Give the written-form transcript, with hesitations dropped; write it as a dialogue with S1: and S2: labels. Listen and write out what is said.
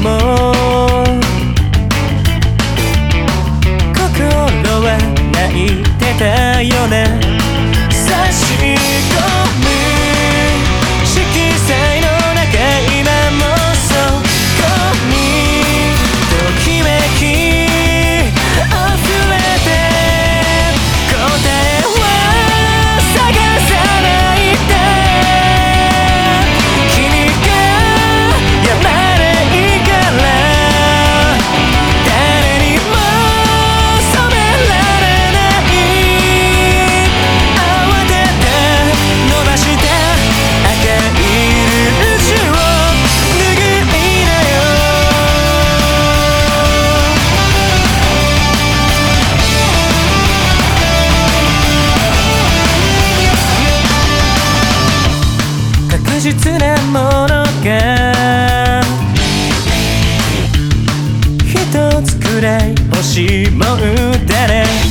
S1: も心は泣いてたよね。差し込む色彩の中今もそこにときめき溢れて答えは探さないで君がやまないから誰にも染められない慌てて伸ばした赤いルージュを拭いなよ。確実なものが一つくらい欲しいもんだね。